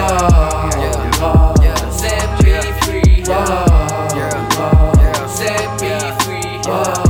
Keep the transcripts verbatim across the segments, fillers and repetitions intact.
yeah, yeah. Set me free, yeah, yeah. Set me free,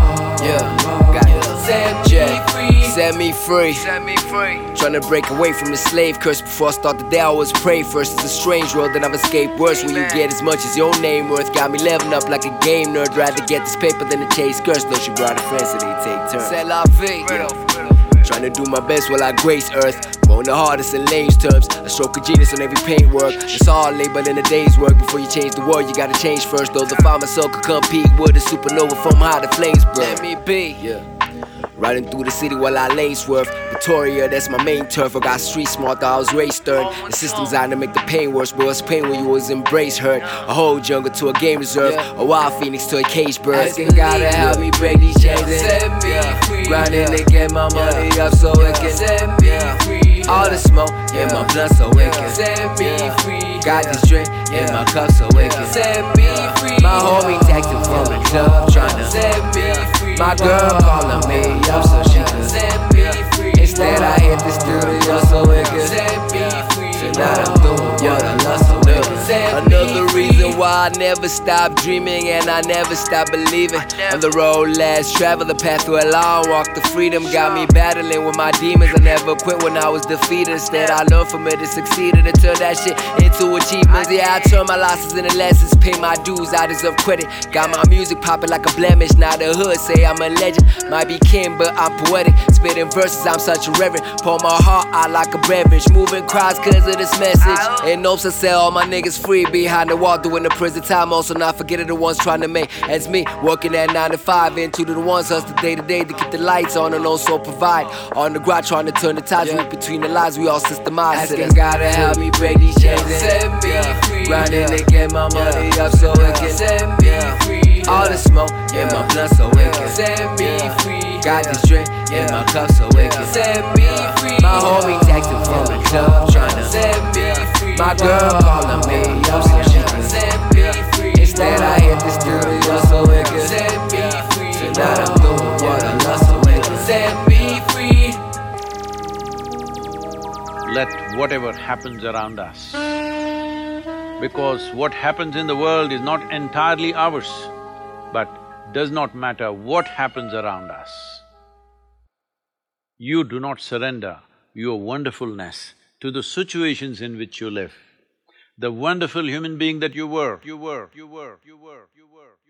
yeah. Got it. Set me free, set me free, set me free. Tryna break away from the slave curse. Before I start the day, I always pray first. It's a strange world that I've escaped worse. When you get as much as your name worth, got me leveling up like a game nerd. Rather get this paper than to chase skirts. Though she brought her friends, so they take turns. C'est la vie, yeah. Tryna do my best while I grace earth. Going the hardest in lane's terms. A stroke of genius on every paintwork. It's all labor in a day's work. Before you change the world, you gotta change first. Though the farmer soul could compete with a supernova from high the flames burn. Let me be, yeah. Riding through the city while I lane swerve. Victoria, that's my main turf. I got street smart, thought I was race stern. The system's out to make the pain worse, but it's pain when you always embrace hurt. A whole jungle to a game reserve, a wild phoenix to a cage bird. Asking God to help me break these chains and set me free. Grinding to get my money up so it can set me free. All the smoke in my blood so it can set me free. Got this drink in my cup so it can set me free. My homie texting from the club tryna set me free. My girl calling me up so she can set me free. Instead I hit the studio so it can set me free. Tonight I'm doing what I love so it can set me free. Another reason why I never stop dreaming and I never stop believing. On the road less travel, the path through a long walk to freedom. Got me battling with my demons. I never quit when I was defeated. Instead I learned from it and succeeded and turned that shit into achievements. Yeah, I turn my losses into lessons, pay my dues, I deserve credit. Got my music popping like a blemish. Now the hood say I'm a legend. Might be king, but I'm poetic. Spitting verses, I'm such a reverend. Pour my heart out like a beverage. Moving crowds cause of this message. And hopes I sell all my niggas free behind the wall doing the prison time. Also not forgetting the ones trying to make ends meet. Working at nine to five, into the ones hustle day to day to keep the lights on and also provide. On the ground trying to turn the tides. Read between the lines, we all systemized. Asking God to help me break these chains and set me free. Grinding to get my money up so it can set me free. All the smoke in my blood so it can set me free. Got this drink in my cup so it can set me free. My homie texting from the club tryna set me free. My girl calling me up so she can set me free. Instead I hit the studio so it can set me free. Tonight I'm doing what I love so it can set me free. Let whatever happens around us, because what happens in the world is not entirely ours, but does not matter what happens around us. You do not surrender your wonderfulness to the situations in which you live. The wonderful human being that you were, you were, you were, you were, you were.